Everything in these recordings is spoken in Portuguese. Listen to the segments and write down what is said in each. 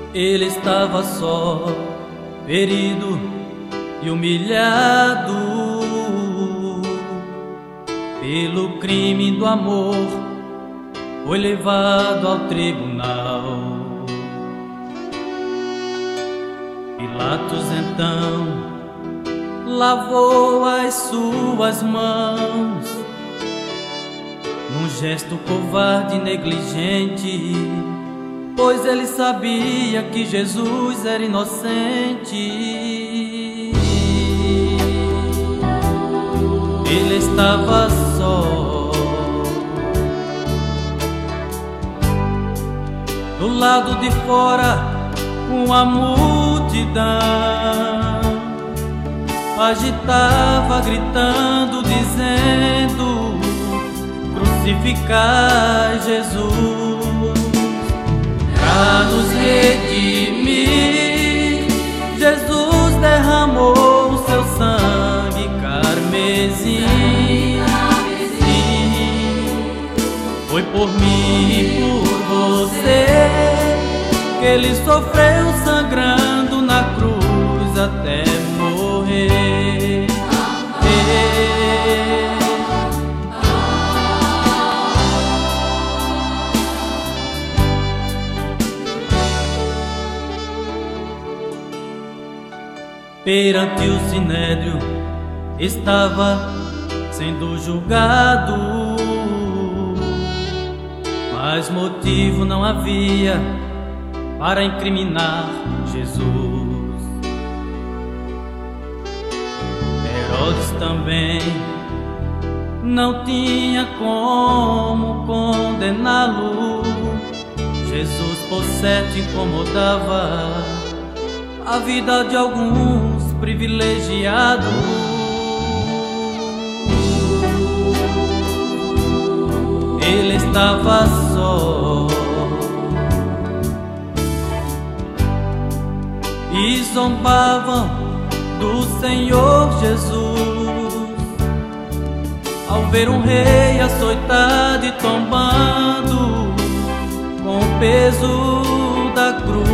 Ele estava só, ferido e humilhado pelo crime do amor, foi levado ao tribunal. Pilatos então lavou as suas mãos, num gesto covarde e negligente, pois ele sabia que Jesus era inocente. Ele estava só, do lado de fora, com a multidão agitava, gritando, dizendo: crucificai Jesus. Para nos redimir, Jesus derramou seu sangue carmesim. Foi por mim e por você que ele sofreu sangrando na cruz até morrer. Perante o sinédrio estava sendo julgado, mas motivo não havia para incriminar Jesus. Herodes também não tinha como condená-lo. Jesus, por certo, incomodava a vida de alguns privilegiados. Ele estava só e zombavam do Senhor Jesus ao ver um rei açoitado e tombando com o peso da cruz.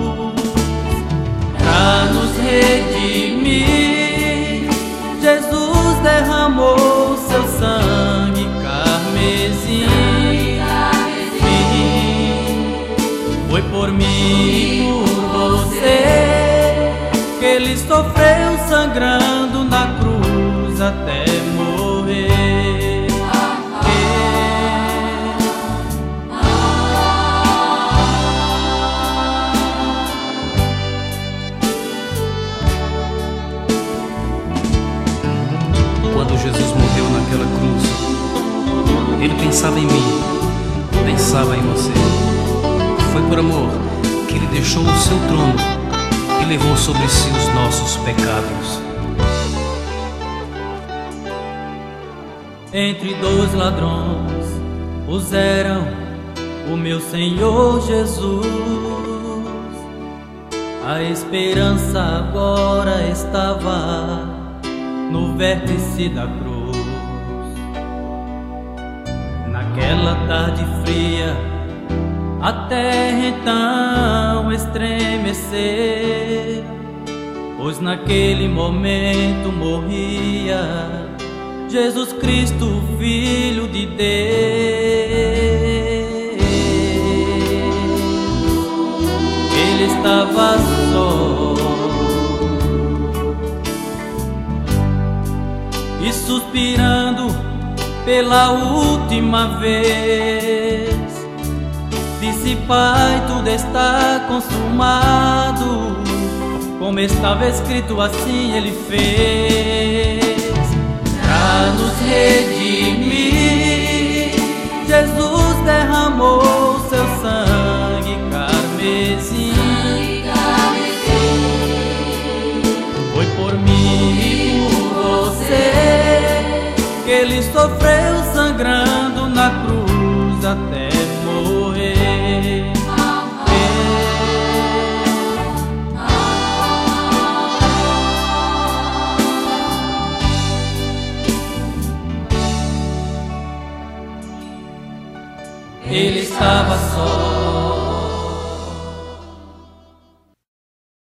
Para nos redimir, Jesus derramou seu sangue carmesim. Foi por mim e por você que ele sofreu sangrando na cruz até morrer. Quando Jesus morreu naquela cruz, ele pensava em mim, pensava em você. Foi por amor que ele deixou o seu trono e levou sobre si os nossos pecados. Entre dois ladrões puseram o meu Senhor Jesus. A esperança agora estava no vértice da cruz. Naquela tarde fria, a terra então estremeceu, pois naquele momento morria Jesus Cristo, Filho de Deus. Ele estava só e suspirando pela última vez, disse: Pai, tudo está consumado. Como estava escrito, assim ele fez. Para nos redimir, Jesus derramou seu sangue carmesim. Foi por mim e por você que ele sofreu sangrando na cruz até morrer. Ele estava só